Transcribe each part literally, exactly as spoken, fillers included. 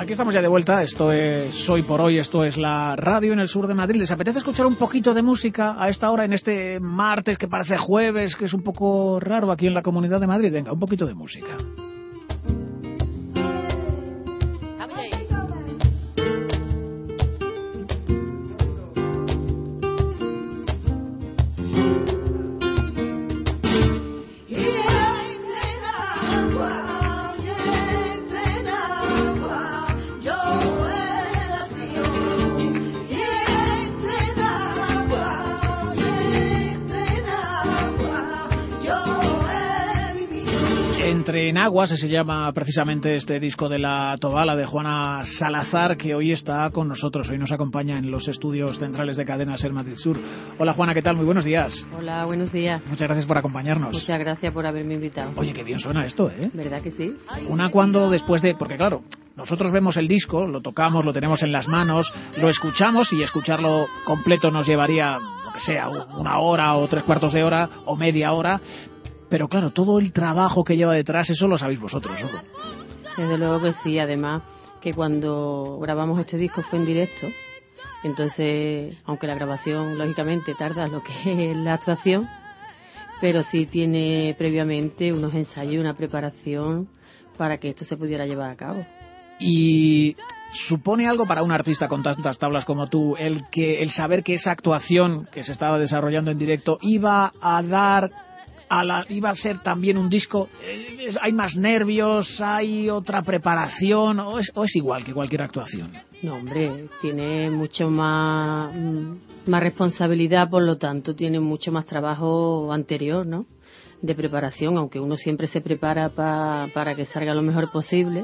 Aquí estamos ya de vuelta, esto es Hoy por Hoy, esto es la radio en el sur de Madrid. ¿Les apetece escuchar un poquito de música a esta hora, en este martes que parece jueves, que es un poco raro aquí en la Comunidad de Madrid? Venga, un poquito de música. Entre en Aguas, se llama precisamente este disco de La Tobala de Juana Salazar, que hoy está con nosotros, hoy nos acompaña en los estudios centrales de Cadena Ser Madrid Sur. Hola Juana, ¿qué tal? Muy buenos días. Hola, buenos días. Muchas gracias por acompañarnos. Muchas gracias por haberme invitado. Oye, qué bien suena esto, ¿eh? ¿Verdad que sí? Una cuando después de... Porque claro, nosotros vemos el disco, lo tocamos, lo tenemos en las manos, lo escuchamos y escucharlo completo nos llevaría, lo que sea, una hora o tres cuartos de hora o media hora. Pero claro, todo el trabajo que lleva detrás, eso lo sabéis vosotros, ¿no? Desde luego que sí, además que cuando grabamos este disco fue en directo, entonces, aunque la grabación lógicamente tarda lo que es la actuación, pero sí tiene previamente unos ensayos y una preparación para que esto se pudiera llevar a cabo. Y supone algo para un artista con tantas tablas como tú, el que el saber que esa actuación que se estaba desarrollando en directo iba a dar... A la, iba a ser también un disco, eh, ¿hay más nervios, hay otra preparación o es, o es igual que cualquier actuación? No, hombre, tiene mucho más, más responsabilidad, por lo tanto tiene mucho más trabajo anterior, ¿no? De preparación, aunque uno siempre se prepara pa, para que salga lo mejor posible,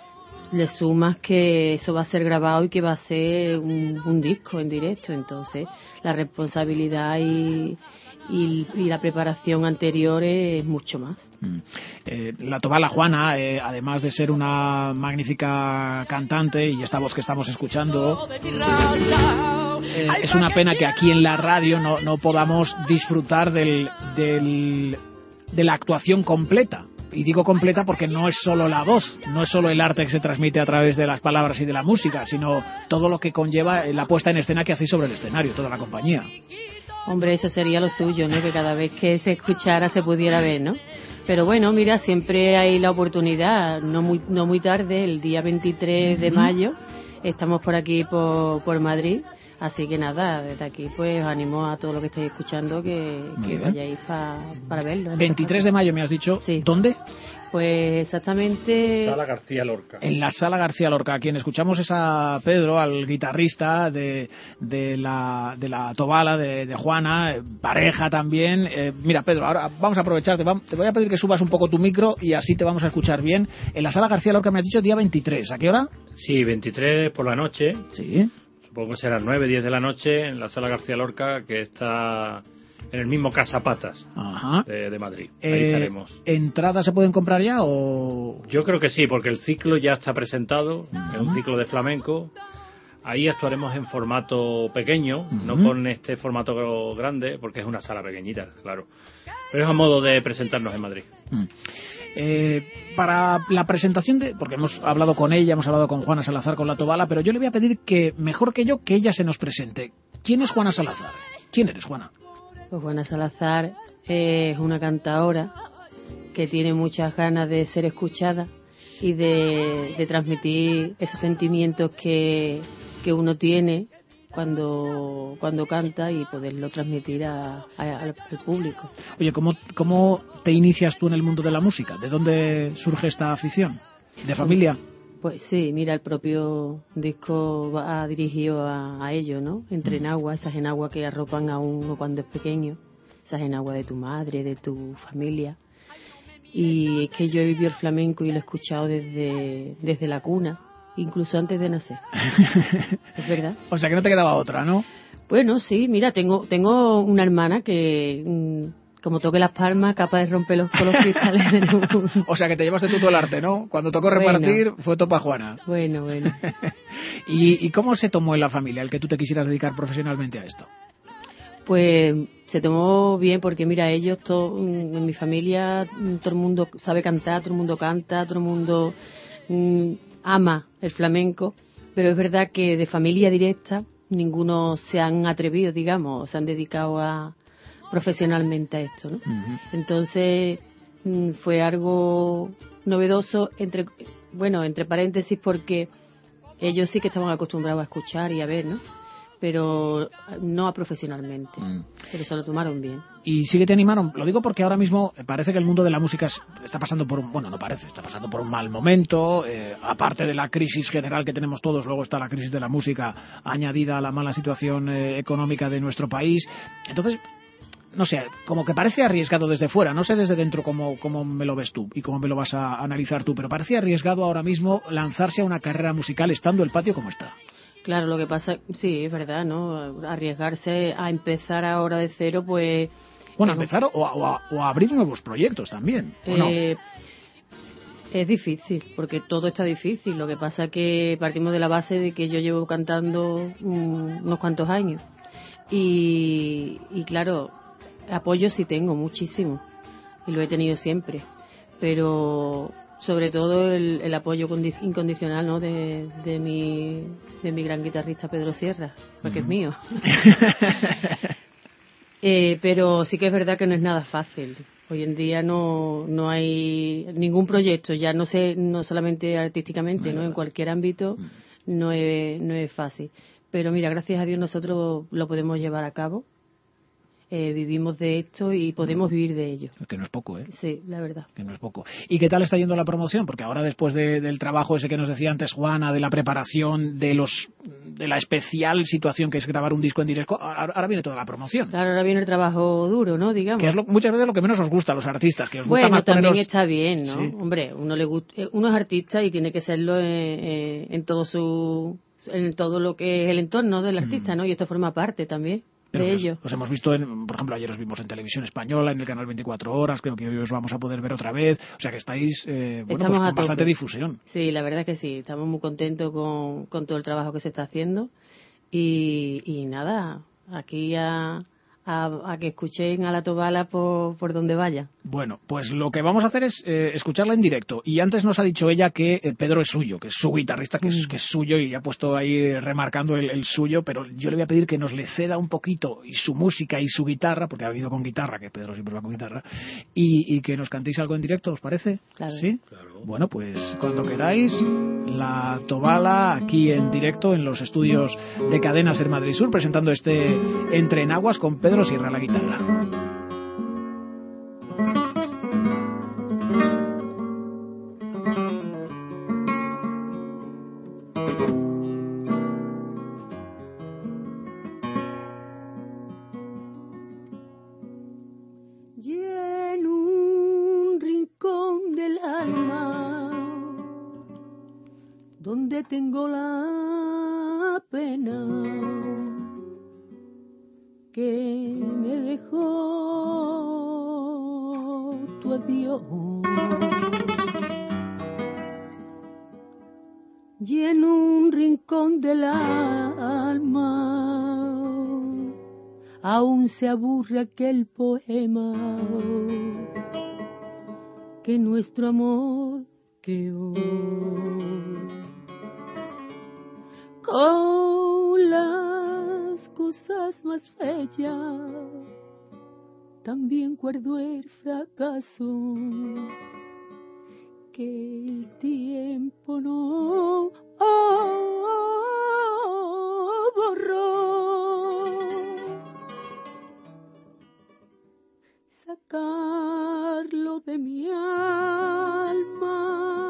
le sumas que eso va a ser grabado y que va a ser un, un disco en directo, entonces la responsabilidad y... Y, y la preparación anterior es mucho más. Mm. Eh, la Tobala Juana, eh, además de ser una magnífica cantante y esta voz que estamos escuchando, eh, es una pena que aquí en la radio no, no podamos disfrutar del, del, de la actuación completa. Y digo completa porque no es solo la voz, no es solo el arte que se transmite a través de las palabras y de la música, sino todo lo que conlleva la puesta en escena que hacéis sobre el escenario, toda la compañía. Hombre, eso sería lo suyo, ¿no? Que cada vez que se escuchara se pudiera ver, ¿no? Pero bueno, mira, siempre hay la oportunidad, no muy no muy tarde, el día veintitrés de mayo, estamos por aquí, por, por Madrid, así que nada, desde aquí pues animo a todos los que estéis escuchando que, que vayáis pa, para verlo. veintitrés de mayo me has dicho, sí. ¿Dónde? Pues exactamente... Sala García Lorca. En la Sala García Lorca. A quien escuchamos es a Pedro, al guitarrista de, de, la, de la Tobala, de, de Juana, pareja también. Eh, mira, Pedro, ahora vamos a aprovechar, te, va, te voy a pedir que subas un poco tu micro y así te vamos a escuchar bien. En la Sala García Lorca me has dicho día veintitrés. ¿A qué hora? Sí, veintitrés por la noche. Sí. Supongo que será nueve, diez de la noche en la Sala García Lorca, que está... en el mismo Casapatas. Ajá. De, de Madrid. Ahí eh, estaremos. ¿Entradas se pueden comprar ya o...? Yo creo que sí, porque el ciclo ya está presentado. Uh-huh. Es un ciclo de flamenco. Ahí actuaremos en formato pequeño, uh-huh. no con este formato grande, porque es una sala pequeñita, claro. Pero es a modo de presentarnos en Madrid. Uh-huh. Eh, para la presentación de... porque hemos hablado con ella, hemos hablado con Juana Salazar, con la Tobala, pero yo le voy a pedir que, mejor que yo, que ella se nos presente. ¿Quién es Juana Salazar? ¿Quién eres, Juana? Pues Juana Salazar es una cantadora que tiene muchas ganas de ser escuchada y de, de transmitir esos sentimientos que, que uno tiene cuando cuando canta y poderlo transmitir a, a, al público. Oye, ¿cómo, ¿cómo te inicias tú en el mundo de la música? ¿De dónde surge esta afición? ¿De familia? Pues sí, mira, el propio disco va dirigido a, a ello, ¿no? Entre enaguas, esas enaguas que arropan a uno cuando es pequeño, esas enaguas de tu madre, de tu familia. Y es que yo he vivido el flamenco y lo he escuchado desde, desde la cuna, incluso antes de nacer. ¿Es verdad? O sea que no te quedaba otra, ¿no? Bueno, sí, mira, tengo, tengo una hermana que... Mmm, como toque las palmas, capaz de romper los, los cristales. O sea, que te llevaste tú todo el arte, ¿no? Cuando tocó repartir, bueno, fue topa Juana. Bueno, bueno. ¿Y, ¿Y cómo se tomó en la familia el que tú te quisieras dedicar profesionalmente a esto? Pues se tomó bien, porque mira, ellos, todo, en mi familia, todo el mundo sabe cantar, todo el mundo canta, todo el mundo mmm, ama el flamenco, pero es verdad que de familia directa ninguno se han atrevido, digamos, o se han dedicado a profesionalmente a esto, ¿no? Uh-huh. Entonces mmm, fue algo novedoso, entre bueno, entre paréntesis, porque ellos sí que estaban acostumbrados a escuchar y a ver, ¿no? Pero no a profesionalmente. Mm. Pero se lo tomaron bien. ¿Y sí que te animaron? Lo digo porque ahora mismo parece que el mundo de la música está pasando por un... Bueno, no parece, está pasando por un mal momento. Eh, aparte de la crisis general que tenemos todos, luego está la crisis de la música añadida a la mala situación eh, económica de nuestro país. Entonces, no sé, como que parece arriesgado desde fuera. No sé desde dentro cómo, cómo me lo ves tú y cómo me lo vas a analizar tú, pero parece arriesgado ahora mismo lanzarse a una carrera musical estando el patio como está. Claro, lo que pasa, sí, es verdad, ¿no? Arriesgarse a empezar ahora de cero, pues... Bueno, a empezar o a, o, a, o a abrir nuevos proyectos también, ¿o eh, no? Es difícil, porque todo está difícil. Lo que pasa es que partimos de la base de que yo llevo cantando um, unos cuantos años. Y, y claro, apoyo sí tengo, muchísimo. Y lo he tenido siempre. Pero... sobre todo el, el apoyo condi- incondicional, ¿no? de, de mi de mi gran guitarrista Pedro Sierra, porque uh-huh. es mío. eh, pero sí que es verdad que no es nada fácil. Hoy en día no no hay ningún proyecto, ya no sé, no solamente artísticamente, no, no en cualquier ámbito no es no es fácil. Pero mira, gracias a Dios nosotros lo podemos llevar a cabo. Eh, vivimos de esto y podemos vivir de ello. Que no es poco, ¿eh? Sí, la verdad. Que no es poco. ¿Y qué tal está yendo la promoción? Porque ahora, después de, del trabajo ese que nos decía antes Juana, de la preparación, de los de la especial situación que es grabar un disco en directo, ahora, ahora viene toda la promoción. Claro, ahora viene el trabajo duro, ¿no? Digamos. Que es lo, muchas veces lo que menos os gusta a los artistas, que os bueno, gusta más también poneros... está bien, ¿no? Sí. Hombre, uno le gusta, uno es artista y tiene que serlo en, en, en todo su, en todo lo que es el entorno del artista, mm. ¿no? Y esto forma parte también. Pero de los, ello. Los hemos visto, en, por ejemplo, ayer os vimos en Televisión Española, en el canal veinticuatro horas, creo que hoy os vamos a poder ver otra vez, o sea que estáis eh, bueno, pues, con bastante difusión. Sí, la verdad es que sí, estamos muy contentos con, con todo el trabajo que se está haciendo y, y nada, aquí a, a, a que escuchen a La Tobala por, por donde vaya. Bueno, pues lo que vamos a hacer es eh, escucharla en directo. Y antes nos ha dicho ella que eh, Pedro es suyo, que es su guitarrista, que, mm. es, que es suyo, y ha puesto ahí remarcando el, el suyo, pero yo le voy a pedir que nos le ceda un poquito y su música y su guitarra, porque ha habido con guitarra, que Pedro siempre va con guitarra, y, y que nos cantéis algo en directo, ¿os parece? Claro. ¿Sí? Claro. Bueno, pues cuando queráis, La Tobala aquí en directo en los estudios de Cadena Ser Madrid Sur, presentando este Entre en Aguas con Pedro Sierra a la guitarra. Tengo la pena que me dejó tu adiós, y en un rincón del alma aún se aburre aquel poema que nuestro amor creó. Con las cosas más bellas también guardo el fracaso que el tiempo no oh, borró. Sacarlo de mi alma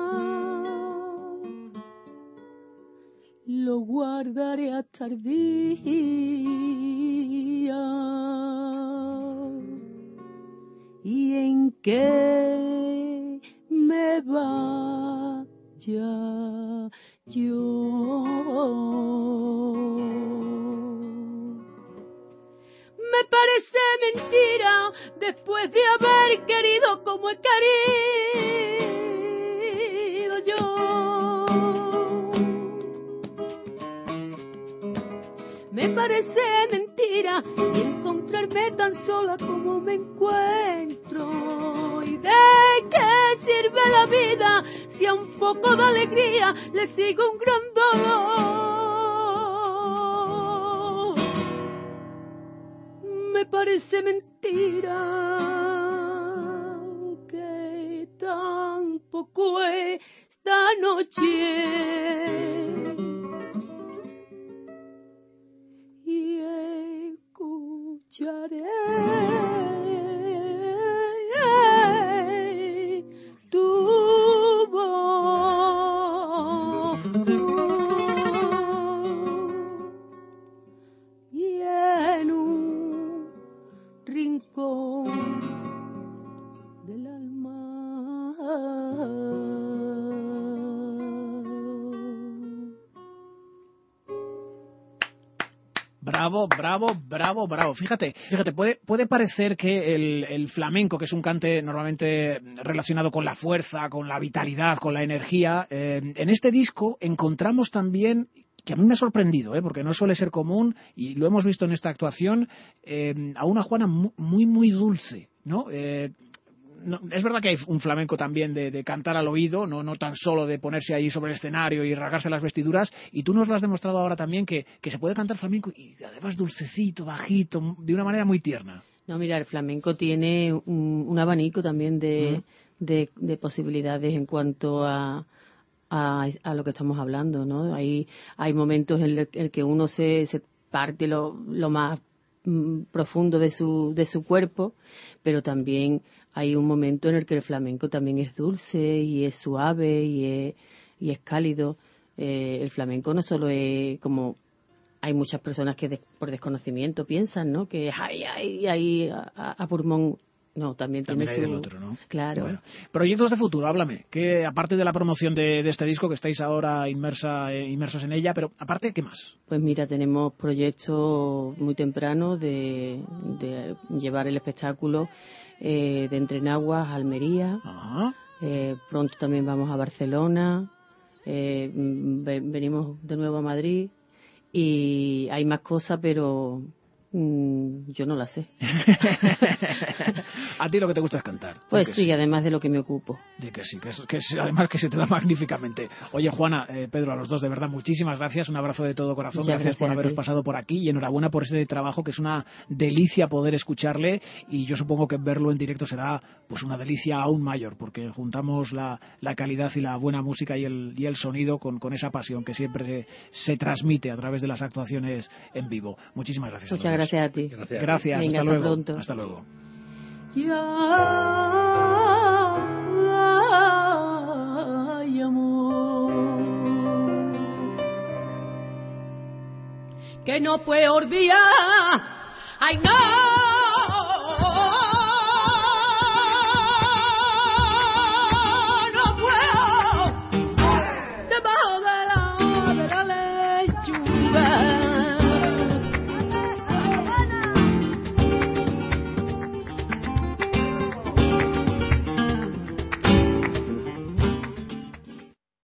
lo guardaré hasta el día y en que me vaya yo. Me parece mentira después de haber querido como he querido yo. Me parece mentira y encontrarme tan sola como me encuentro. ¿Y de qué sirve la vida si a un poco de alegría le sigue un gran dolor. Me parece mentira que tampoco esta noche y escucharé tu voz y en un rincón del alma. Bravo, bravo, bravo, bravo. Fíjate, fíjate, puede, puede parecer que el, el flamenco, que es un cante normalmente relacionado con la fuerza, con la vitalidad, con la energía, eh, en este disco encontramos también, que a mí me ha sorprendido, ¿eh? Porque no suele ser común, y lo hemos visto en esta actuación, eh, a una Juana muy, muy dulce, ¿no? Eh, No, es verdad que hay un flamenco también de, de cantar al oído, no, no tan solo de ponerse ahí sobre el escenario y rasgarse las vestiduras, y tú nos lo has demostrado ahora también que, que se puede cantar flamenco y además dulcecito, bajito, de una manera muy tierna. No, mira, el flamenco tiene un, un abanico también de, mm. de, de posibilidades en cuanto a, a, a lo que estamos hablando, ¿no? Hay, hay momentos en el, el que uno se, se parte lo, lo más mm, profundo de su, de su cuerpo, pero también hay un momento en el que el flamenco también es dulce y es suave y es, y es cálido. Eh, el flamenco no solo es como hay muchas personas que de, por desconocimiento piensan, ¿no? Que ay, ay, ay, a, a pulmón. No, también, también tiene hay su... del otro, ¿no? Claro. Bueno. Proyectos de futuro, háblame. Que aparte de la promoción de, de este disco, que estáis ahora inmersa, eh, inmersos en ella, pero aparte, ¿qué más? Pues mira, tenemos proyectos muy tempranos de, de llevar el espectáculo eh, de Entrenaguas a Almería. Ajá. Eh, pronto también vamos a Barcelona. Eh, venimos de nuevo a Madrid. Y hay más cosas, pero mm, yo no las sé. A ti lo que te gusta es cantar. Pues sí, sí, además de lo que me ocupo. Sí, que sí, que, es, que es, además que se te da magníficamente. Oye, Juana, eh, Pedro, a los dos, de verdad, muchísimas gracias. Un abrazo de todo corazón. Gracias, gracias por haberos pasado por aquí y enhorabuena por ese trabajo, que es una delicia poder escucharle, y yo supongo que verlo en directo será pues una delicia aún mayor, porque juntamos la, la calidad y la buena música y el, y el sonido con, con esa pasión que siempre se, se transmite a través de las actuaciones en vivo. Muchísimas gracias. Muchas gracias a ti. Gracias. Gracias. Venga, hasta, hasta luego. Pronto. Hasta luego. Ay, amor, que no puedo olvidar. Ay, no.